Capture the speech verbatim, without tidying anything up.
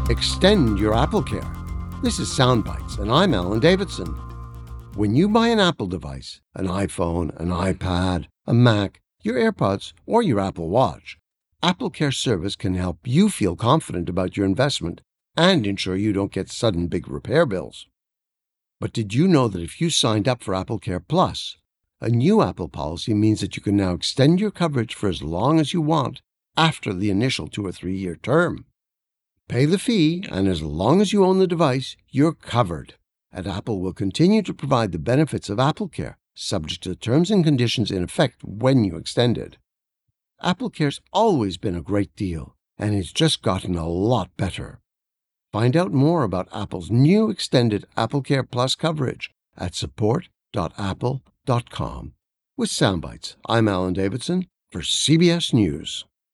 Extend your AppleCare. This is Soundbites, and I'm Alan Davidson. When you buy an Apple device, an iPhone, an iPad, a Mac, your AirPods, or your Apple Watch, AppleCare service can help you feel confident about your investment and ensure you don't get sudden big repair bills. But did you know that if you signed up for AppleCare Plus, a new Apple policy means that you can now extend your coverage for as long as you want after the initial two or three year term? Pay the fee, and as long as you own the device, you're covered. And Apple will continue to provide the benefits of AppleCare, subject to the terms and conditions in effect when you extend it. AppleCare's always been a great deal, and it's just gotten a lot better. Find out more about Apple's new extended AppleCare Plus coverage at support dot apple dot com. With Soundbites, I'm Alan Davidson for C B S News.